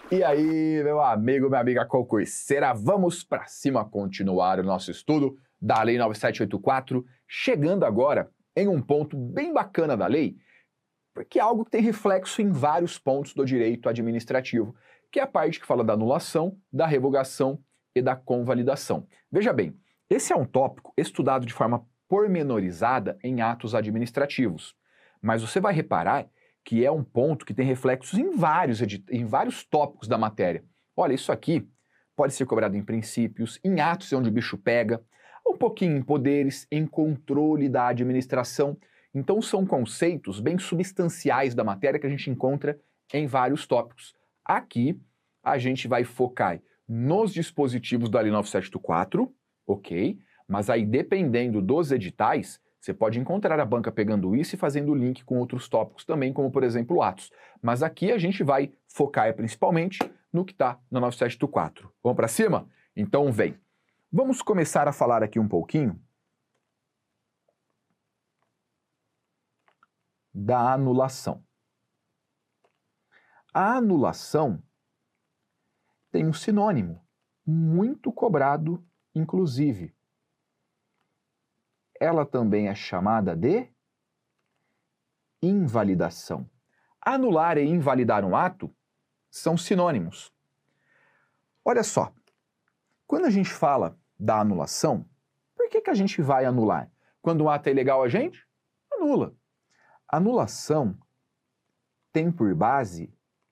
E aí, meu amigo, minha amiga concurseira, vamos para cima continuar o nosso estudo da Lei 9784, chegando agora em um ponto bem bacana da lei, porque é algo que tem reflexo em vários pontos do direito administrativo, que é a parte que fala da anulação, da revogação e da convalidação. Veja bem, esse é um tópico estudado de forma pormenorizada em atos administrativos, mas você vai reparar que é um ponto que tem reflexos em vários tópicos da matéria. Olha, isso aqui pode ser cobrado em princípios, em atos onde o bicho pega, um pouquinho em poderes, em controle da administração. Então são conceitos bem substanciais da matéria que a gente encontra em vários tópicos. Aqui a gente vai focar nos dispositivos da Lei 9784, ok? Mas aí dependendo dos editais, você pode encontrar a banca pegando isso e fazendo link com outros tópicos também, como por exemplo atos. Mas aqui a gente vai focar principalmente no que está na 9784. Vamos para cima? Então vem. Vamos começar a falar aqui um pouquinho da anulação. A anulação tem um sinônimo, muito cobrado, inclusive. Ela também é chamada de invalidação. Anular e invalidar um ato são sinônimos. Olha só, quando a gente fala da anulação, por que a gente vai anular? Quando um ato é ilegal, a gente anula. Anulação tem por base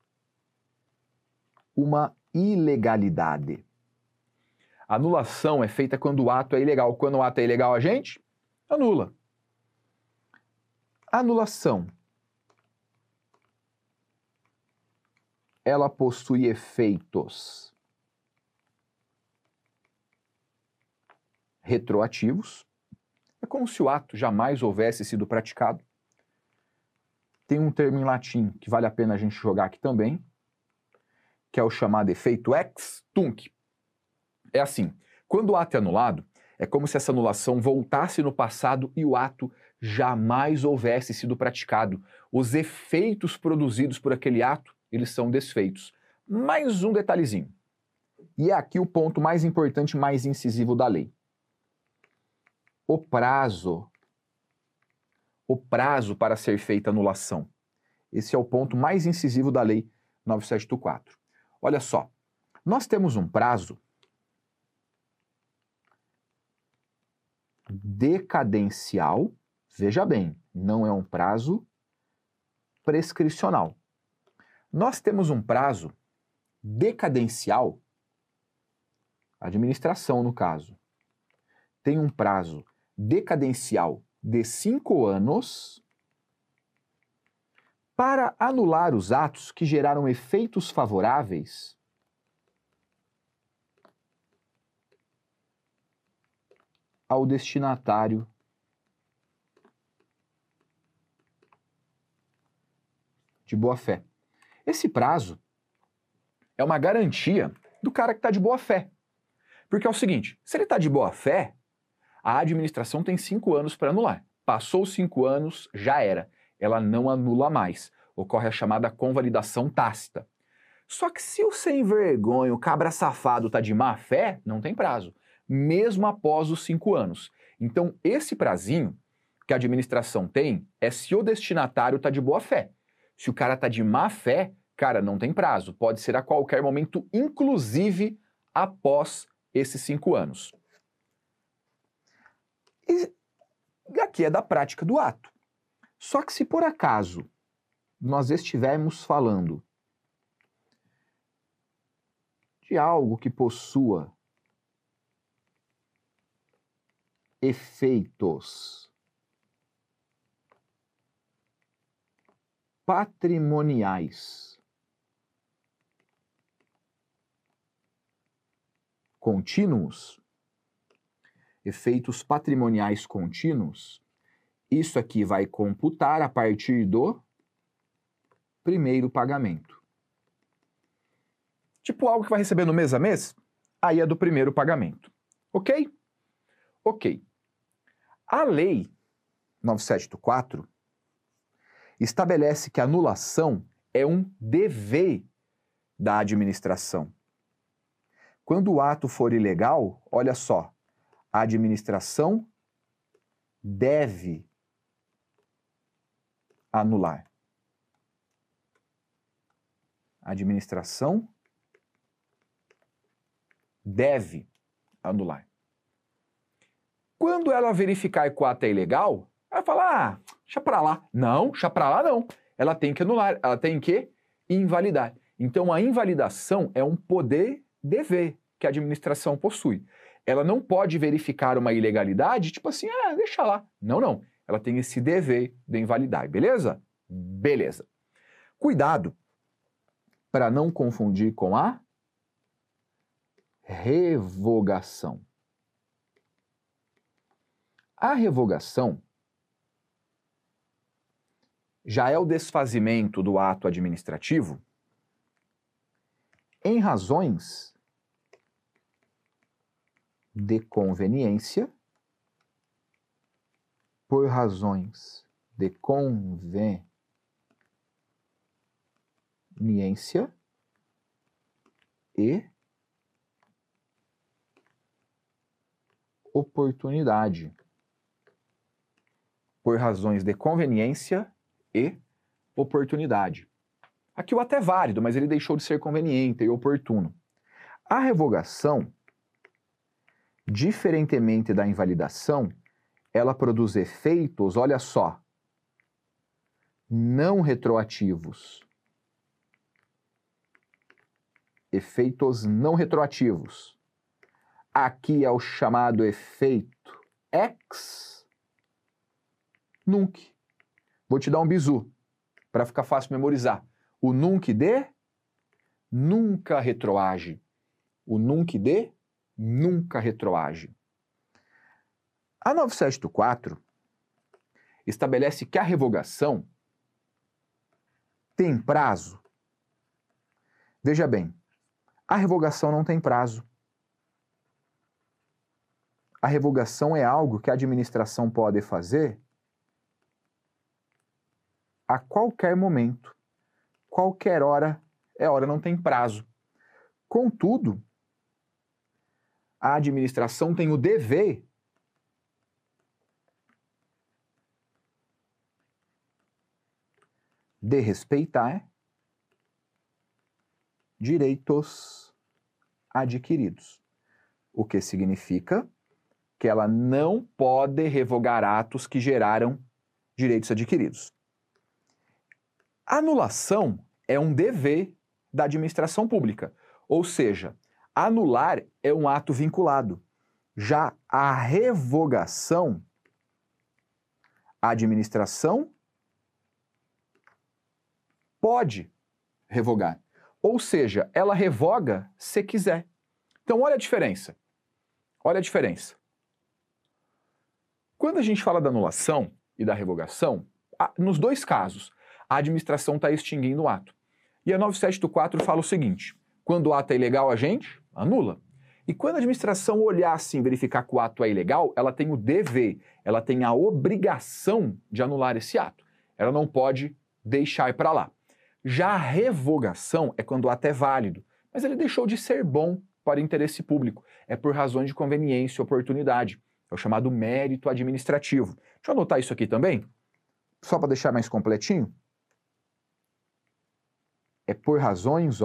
uma ilegalidade. Anulação é feita quando o ato é ilegal. Quando o ato é ilegal, a gente anula. Anulação. Ela possui efeitos retroativos. É como se o ato jamais houvesse sido praticado. Tem um termo em latim que vale a pena a gente jogar aqui também, que é o chamado efeito ex tunc. É assim, quando o ato é anulado, é como se essa anulação voltasse no passado e o ato jamais houvesse sido praticado. Os efeitos produzidos por aquele ato, eles são desfeitos. Mais um detalhezinho. E é aqui o ponto mais importante, mais incisivo da lei. O prazo para ser feita a anulação. Esse é o ponto mais incisivo da lei 9784. Olha só, nós temos um prazo decadencial, veja bem, não é um prazo prescricional. Nós temos um prazo decadencial, administração no caso, tem um prazo decadencial de 5 anos para anular os atos que geraram efeitos favoráveis ao destinatário de boa-fé. Esse prazo é uma garantia do cara que está de boa-fé. Porque é o seguinte, se ele está de boa-fé, a administração tem 5 anos para anular. Passou os 5 anos, já era. Ela não anula mais. Ocorre a chamada convalidação tácita. Só que se o sem vergonha, o cabra safado está de má fé, não tem prazo, mesmo após os 5 anos. Então, esse prazinho que a administração tem é se o destinatário está de boa fé. Se o cara está de má fé, cara, não tem prazo. Pode ser a qualquer momento, inclusive após esses 5 anos. E aqui é da prática do ato. Só que se por acaso nós estivermos falando de algo que possua efeitos patrimoniais contínuos, efeitos patrimoniais contínuos, isso aqui vai computar a partir do primeiro pagamento. Tipo algo que vai receber no mês a mês, aí é do primeiro pagamento. Ok? Ok. A lei 9784 estabelece que a anulação é um dever da administração. Quando o ato for ilegal, olha só, a administração deve anular. A administração deve anular. Quando ela verificar que o ato é ilegal, ela vai falar, ah, deixa pra lá. Não, deixa pra lá não. Ela tem que anular, ela tem que invalidar. Então, a invalidação é um poder-dever que a administração possui. Ela não pode verificar uma ilegalidade, tipo assim, ah, deixa lá. Não, não. Ela tem esse dever de invalidar, beleza? Beleza. Cuidado para não confundir com a revogação. A revogação já é o desfazimento do ato administrativo em razões de conveniência, por razões de conveniência e oportunidade. Por razões de conveniência e oportunidade. Aqui o ato é válido, mas ele deixou de ser conveniente e oportuno. A revogação, diferentemente da invalidação, ela produz efeitos, olha só, não retroativos. Efeitos não retroativos. Aqui é o chamado efeito ex nunc. Vou te dar um bizu, para ficar fácil memorizar. O nunc de nunca retroage. O nunc de nunca retroage. A 9784 estabelece que a revogação tem prazo. Veja bem, a revogação não tem prazo. A revogação é algo que a administração pode fazer a qualquer momento, qualquer hora, não tem prazo. Contudo, a administração tem o dever de respeitar direitos adquiridos, o que significa que ela não pode revogar atos que geraram direitos adquiridos. Anulação é um dever da administração pública, ou seja, anular é um ato vinculado. Já a revogação, a administração pode revogar, ou seja, ela revoga se quiser. Então, olha a diferença. Olha a diferença. Quando a gente fala da anulação e da revogação, nos dois casos, a administração está extinguindo o ato. E a 9784 fala o seguinte, quando o ato é ilegal, a gente anula. E quando a administração olhar assim, verificar que o ato é ilegal, ela tem o dever, ela tem a obrigação de anular esse ato. Ela não pode deixar ir para lá. Já a revogação é quando o ato é válido, mas ele deixou de ser bom para interesse público. É por razões de conveniência e oportunidade. É o chamado mérito administrativo. Deixa eu anotar isso aqui também, só para deixar mais completinho. É por razões,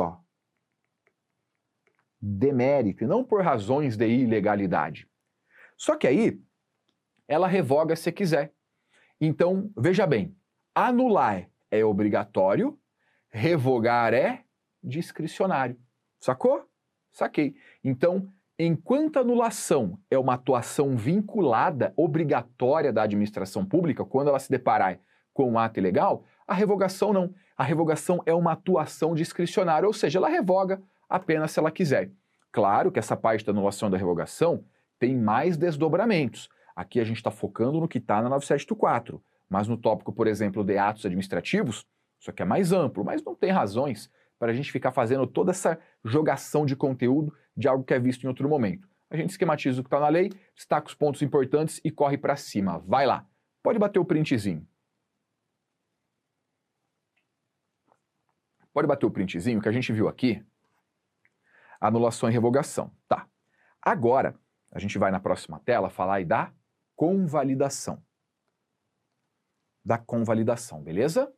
de mérito, e não por razões de ilegalidade. Só que aí, ela revoga se quiser. Então, veja bem, anular é obrigatório, revogar é discricionário. Sacou? Saquei. Então, enquanto a anulação é uma atuação vinculada, obrigatória da administração pública, quando ela se deparar com um ato ilegal, a revogação não. A revogação é uma atuação discricionária, ou seja, ela revoga apenas se ela quiser. Claro que essa parte da anulação e da revogação tem mais desdobramentos. Aqui a gente está focando no que está na 9784, mas no tópico, por exemplo, de atos administrativos, isso aqui é mais amplo, mas não tem razões para a gente ficar fazendo toda essa jogação de conteúdo de algo que é visto em outro momento. A gente esquematiza o que está na lei, destaca os pontos importantes e corre para cima. Vai lá. Pode bater o printzinho. Pode bater o printzinho que a gente viu aqui. Anulação e revogação. Tá. Agora, a gente vai na próxima tela falar aí da convalidação. Da convalidação, beleza?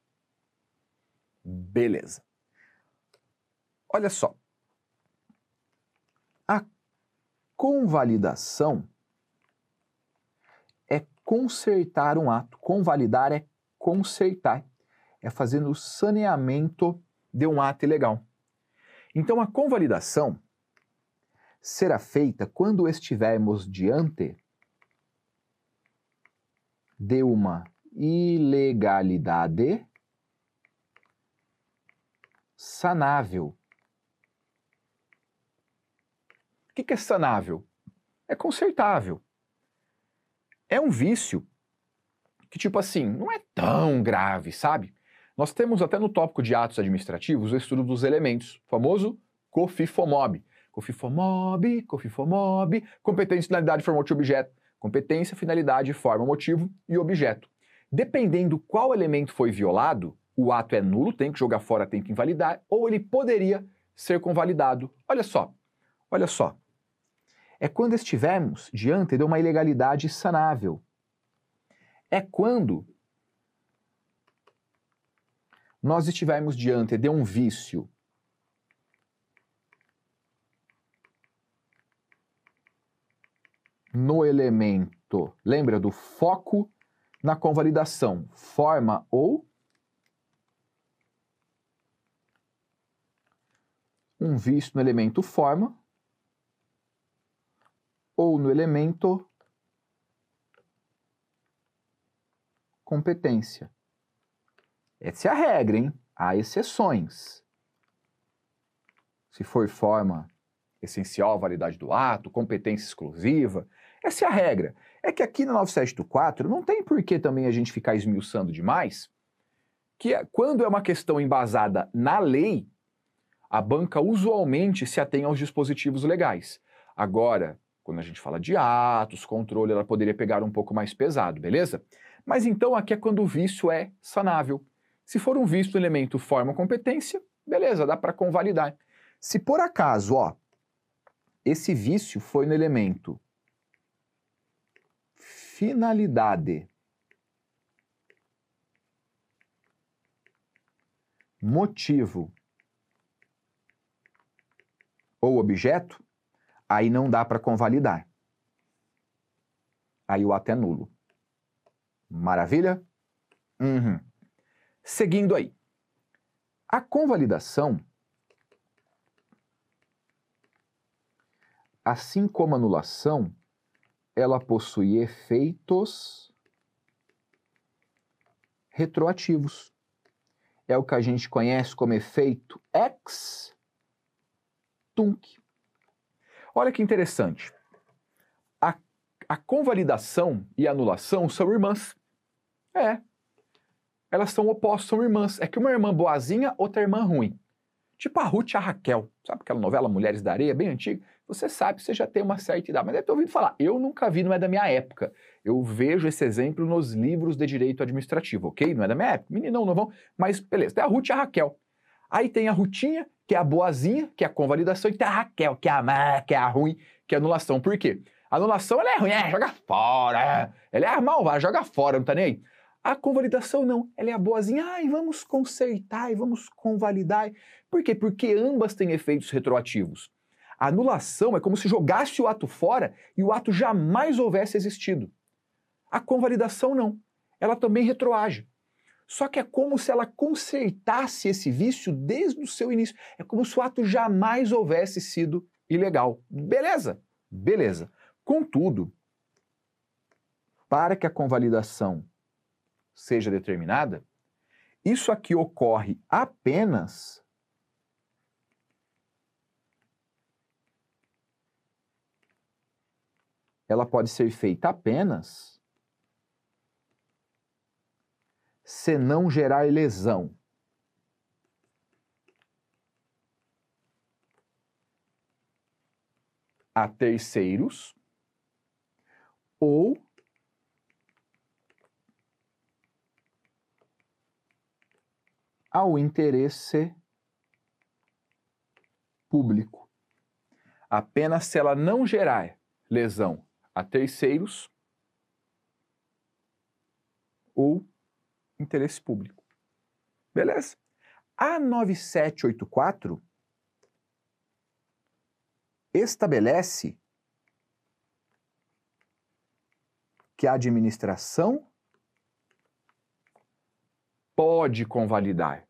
Beleza. Olha só. A convalidação é consertar um ato. Convalidar é consertar. É fazer o saneamento de um ato ilegal. Então, a convalidação será feita quando estivermos diante de uma ilegalidade sanável. O que é sanável? É consertável. É um vício que, tipo assim, não é tão grave, sabe? Nós temos até no tópico de atos administrativos o estudo dos elementos, o famoso COFIFOMOB. COFIFOMOB, competência, finalidade, forma, motivo, objeto. Competência, finalidade, forma, motivo e objeto. Dependendo qual elemento foi violado, o ato é nulo, tem que jogar fora, tem que invalidar, ou ele poderia ser convalidado. Olha só, olha só. É quando estivermos diante de uma ilegalidade sanável. É quando nós estivermos diante de um vício no elemento, lembra do foco na convalidação, forma ou um vício no elemento forma ou no elemento competência. Essa é a regra, hein? Há exceções. Se for forma essencial, validade do ato, competência exclusiva, essa é a regra. É que aqui no 9784 não tem por que também a gente ficar esmiuçando demais, que quando é uma questão embasada na lei, a banca usualmente se atém aos dispositivos legais. Agora, quando a gente fala de atos, controle, ela poderia pegar um pouco mais pesado, beleza? Mas então aqui é quando o vício é sanável. Se for um vício no elemento forma competência, beleza, dá para convalidar. Se por acaso, ó, esse vício foi no elemento finalidade, motivo ou objeto, aí não dá para convalidar. Aí o ato é nulo. Maravilha? Uhum. Seguindo aí. A convalidação, assim como a anulação, ela possui efeitos retroativos. É o que a gente conhece como efeito ex tunc. Olha que interessante. A convalidação e a anulação são irmãs. É. Elas são opostas, são irmãs. É que uma irmã boazinha, outra irmã ruim. Tipo a Ruth e a Raquel. Sabe aquela novela Mulheres da Areia, bem antiga? Você sabe, você já tem uma certa idade, mas deve ter ouvido falar. Eu nunca vi, não é da minha época. Eu vejo esse exemplo nos livros de direito administrativo, ok? Não é da minha época. Meninão, não vão. Mas beleza, tem a Ruth e a Raquel. Aí tem a Rutinha, que é a boazinha, que é a convalidação, e tem a Raquel, que é a má, que é a ruim, que é a anulação. Por quê? A anulação, ela é ruim, joga fora. Ela é a malvada, joga fora, não tá nem aí. A convalidação não, ela é a boazinha, ai, vamos consertar e vamos convalidar. Por quê? Porque ambas têm efeitos retroativos. A anulação é como se jogasse o ato fora e o ato jamais houvesse existido. A convalidação não, ela também retroage. Só que é como se ela consertasse esse vício desde o seu início. É como se o ato jamais houvesse sido ilegal. Beleza? Beleza. Contudo, para que a convalidação seja determinada, isso aqui ocorre apenas ela pode ser feita apenas se não gerar lesão a terceiros ou ao interesse público. Apenas se ela não gerar lesão a terceiros ou interesse público. Beleza? A 9784 estabelece que a administração pode convalidar.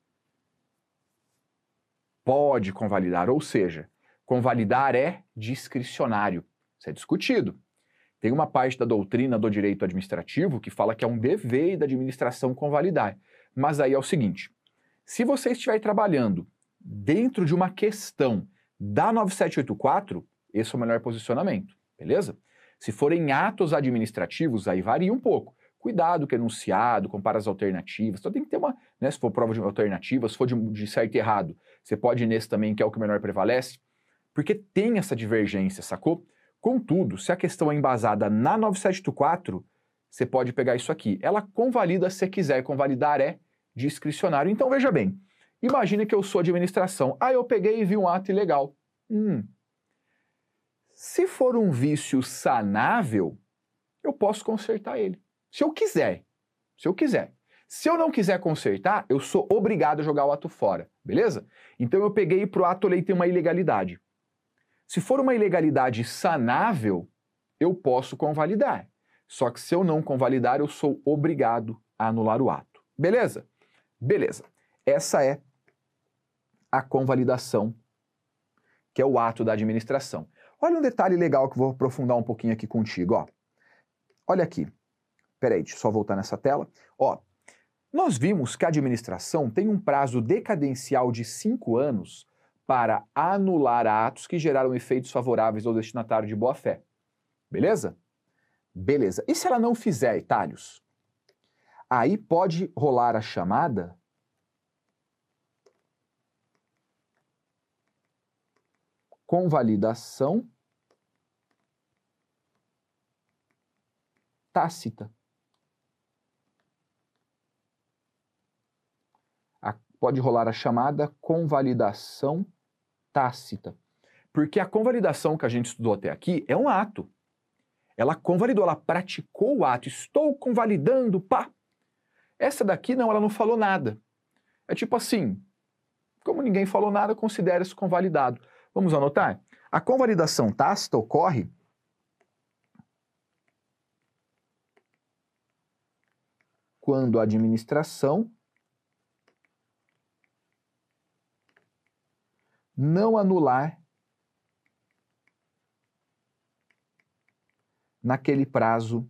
Pode convalidar, ou seja, convalidar é discricionário. Isso é discutido. Tem uma parte da doutrina do direito administrativo que fala que é um dever da administração convalidar. Mas aí é o seguinte, se você estiver trabalhando dentro de uma questão da 9784, esse é o melhor posicionamento, beleza? Se forem atos administrativos, aí varia um pouco. Cuidado com o enunciado, compara as alternativas, então tem que ter uma, né, se for prova de alternativa, se for de certo e errado, você pode ir nesse também, que é o que melhor prevalece, porque tem essa divergência, sacou? Contudo, se a questão é embasada na 9784, você pode pegar isso aqui. Ela convalida se quiser, convalidar é discricionário. Então veja bem, imagine que eu sou administração, eu peguei e vi um ato ilegal. Se for um vício sanável, eu posso consertar ele. Se eu quiser. Se eu não quiser consertar, eu sou obrigado a jogar o ato fora, beleza? Então eu peguei e pro ato olhei tem uma ilegalidade. Se for uma ilegalidade sanável, eu posso convalidar. Só que se eu não convalidar, eu sou obrigado a anular o ato. Beleza? Beleza. Essa é a convalidação, que é o ato da administração. Olha um detalhe legal que eu vou aprofundar um pouquinho aqui contigo, ó. Olha aqui. Peraí, deixa eu só voltar nessa tela. Ó, nós vimos que a administração tem um prazo decadencial de 5 anos para anular atos que geraram efeitos favoráveis ao destinatário de boa-fé. Beleza? Beleza. E se ela não fizer, Itálios? Aí pode rolar a chamada convalidação tácita. Pode rolar a chamada convalidação tácita. Porque a convalidação que a gente estudou até aqui é um ato. Ela convalidou, ela praticou o ato. Estou convalidando, pá. Essa daqui não, ela não falou nada. É tipo assim, como ninguém falou nada, considera isso convalidado. Vamos anotar? A convalidação tácita ocorre quando a administração não anular naquele prazo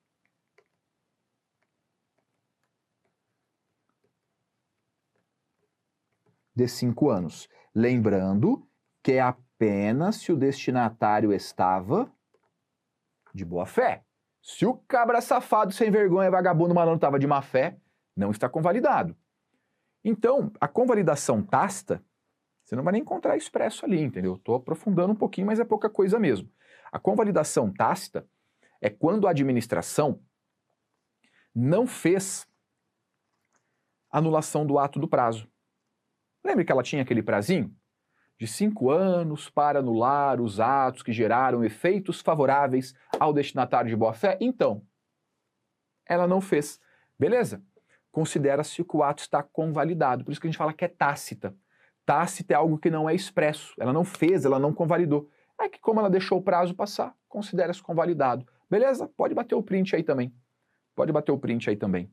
de 5 anos. Lembrando que é apenas se o destinatário estava de boa fé. Se o cabra safado, sem vergonha, vagabundo, malandro estava de má fé, não está convalidado. Então, a convalidação tácita, você não vai nem encontrar expresso ali, entendeu? Estou aprofundando um pouquinho, mas é pouca coisa mesmo. A convalidação tácita é quando a administração não fez anulação do ato do prazo. Lembra que ela tinha aquele prazinho? De 5 anos para anular os atos que geraram efeitos favoráveis ao destinatário de boa-fé? Então, ela não fez. Beleza? Considera-se que o ato está convalidado. Por isso que a gente fala que é tácita. Tácita é algo que não é expresso. Ela não fez, ela não convalidou. É que como ela deixou o prazo passar, considera-se convalidado. Beleza? Pode bater o print aí também. Pode bater o print aí também.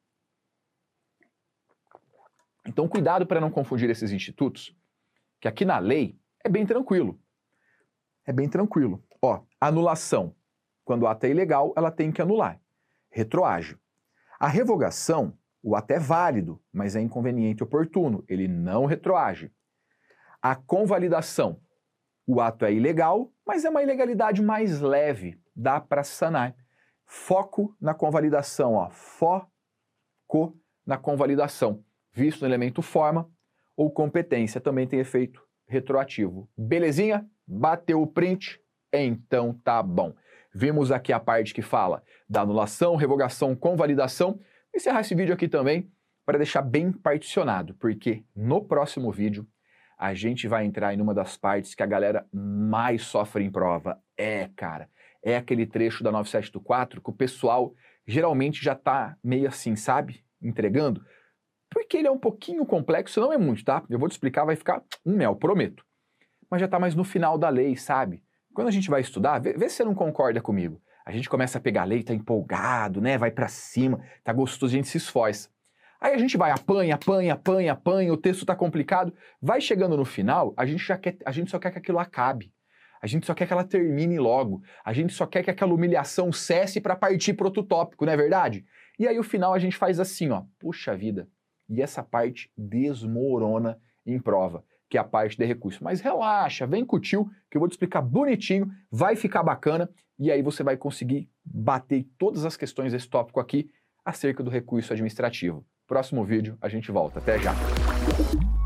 Então, cuidado para não confundir esses institutos, que aqui na lei é bem tranquilo. É bem tranquilo. Ó, anulação. Quando o ato é ilegal, ela tem que anular. Retroage. A revogação, o ato é válido, mas é inconveniente e oportuno. Ele não retroage. A convalidação, o ato é ilegal, mas é uma ilegalidade mais leve. Dá para sanar. Foco na convalidação, ó. Foco na convalidação. Visto no elemento forma ou competência, também tem efeito retroativo. Belezinha? Bateu o print? Então tá bom. Vimos aqui a parte que fala da anulação, revogação, convalidação. Vou encerrar esse vídeo aqui também para deixar bem particionado, porque no próximo vídeo a gente vai entrar em uma das partes que a galera mais sofre em prova. Cara, é aquele trecho da 9784 que o pessoal geralmente já tá meio assim, sabe? Entregando. Porque ele é um pouquinho complexo, não é muito, tá? Eu vou te explicar, vai ficar um mel, prometo. Mas já tá mais no final da lei, sabe? Quando a gente vai estudar, vê se você não concorda comigo. A gente começa a pegar a lei, tá empolgado, né? Vai pra cima, tá gostoso, a gente se esforça. Aí a gente vai, apanha, o texto tá complicado. Vai chegando no final, a gente só quer que aquilo acabe. A gente só quer que ela termine logo. A gente só quer que aquela humilhação cesse para partir para outro tópico, não é verdade? E aí o final a gente faz assim, ó. Puxa vida. E essa parte desmorona em prova, que é a parte de recurso. Mas relaxa, vem com o tio, que eu vou te explicar bonitinho, vai ficar bacana, e aí você vai conseguir bater todas as questões desse tópico aqui acerca do recurso administrativo. Próximo vídeo, a gente volta. Até já!